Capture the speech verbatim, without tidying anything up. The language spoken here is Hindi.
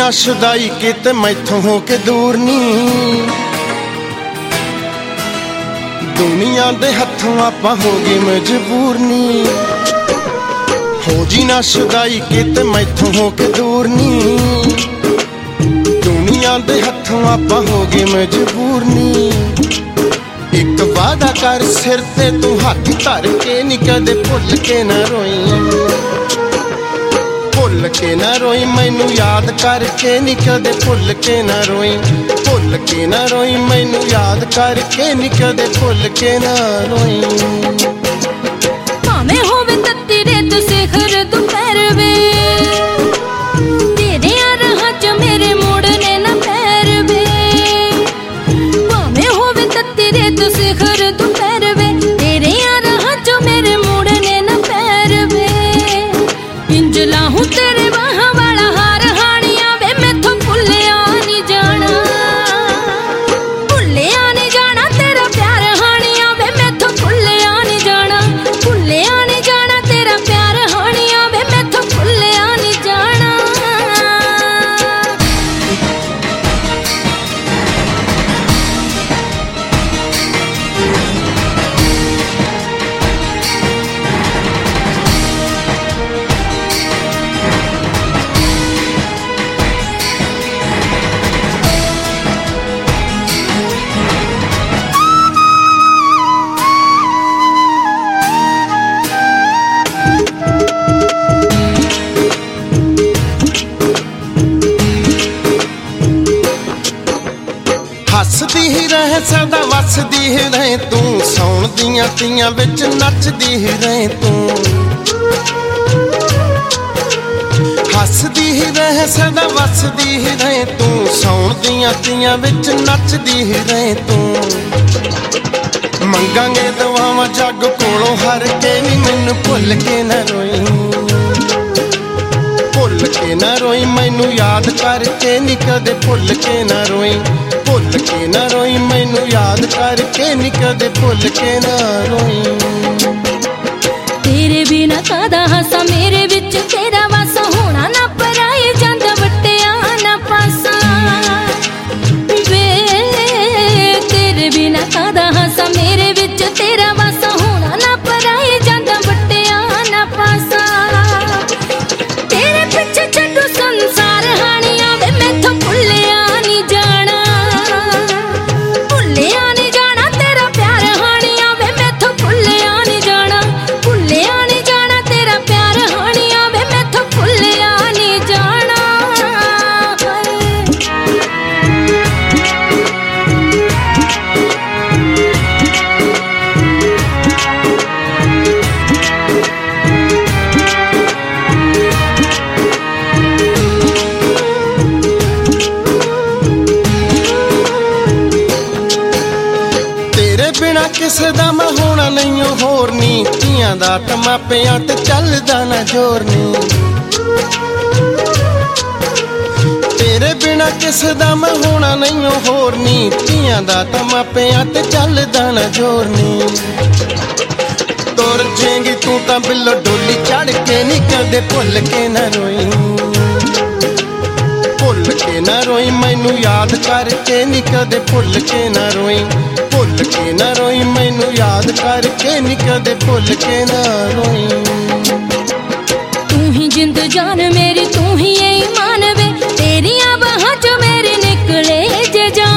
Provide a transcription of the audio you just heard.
ना शुदाई किते मैथों हो के दूर नी, दुनिया दे हथों आपां हो गए मजबूर नी। हो जी ना शुदाई किते मैथों हो के दूर नी, दुनिया दे हथों आपां हो गए मजबूर नी। एक वादा कर सिर ते तू हाथ धर के नी कदे भुल के ना रोई, भुल के ना रोई मैनू याद करके नी कदे भुल के ना रोई, भुल के ना रोई मैनू याद करके नी कदे भुल के ना रोई। भावें होवे तत्ती रेत सिखर दोपहर वे, तेरे राहां च मेरे मुड़ने ना पैर वे। भावें होवे तत्ती रेत सिखर दोपहर वे, तेरे राहां च मेरे मुड़ने ना पैर वे। इंज लाहूं तेरे बाहां वाला हार हानिया वे, मैथों भुल्लिया नी जाना, भुल्लिया नी जाना तेरा प्यार हानिया वे, मैथों भुल्लिया नी जाना, भुल्लिया नी जाना तेरा प्यार हानिया वे, मैथों भुल्लिया नी जाना। हसदी ही रहे सदा वसदी ही रहे तू, सौण दियां तियां विच नचदी ही रहे तू। हसदी ही रहे सदा वसदी ही रहे तू, सौण दियां तियां विच नचदी ही रहे तू। मंगांगे दुआवां जग कोलों हर के नी मैनू भुल के ना रोई, भुल के ना रोई मैनू याद करके नी कदे भुल के ना रोई, भुल के ना रोई मैनू याद करके नी कदे भुल के ना रोई। तेरे बिना कादा हासा मेरे विच तेरा वासा, होना ना पराए जांदा वट्टिया ना पासा वे। तेरे बिना कादा हासा मेरे विच तेरा वासा, होना ना पराए जांदा वट्टिया ना पासा। तेरे पिछे छड्डू संसार हानिया वे, मैथों भुल्लिया नी जाना, भुल्लिया नी जाना तेरा प्यार हानिया वे, मैथों भुल्लिया नी जाना, भुल्लिया नी जाना तेरा प्यार हानिया वे, मैथों भुल्लिया नी जाना। तेरे बिना किसे दा मैं होना नहीं होर नी, तियां दा ते मापियां ते चलदा ना जोर नी। तेरे बिना किसे दा मैं होना नहीं होर नी, तियां दा ते मापियां ते चलदा ना जोर नी। तुर जाएंगी तू तां बिल्लो डोली चढ़ के नी कदे भुल के ना रोई, भुल के ना रोई मैनू याद करके नी कदे भुल के ना रोई, भुल के ना रोई मैनू याद करके नी कदे भुल के ना रोई। तू ही जिंद जान मेरी, तू ही ये ईमान वे, तेरियां बाहां चों मेरे निकले जे जान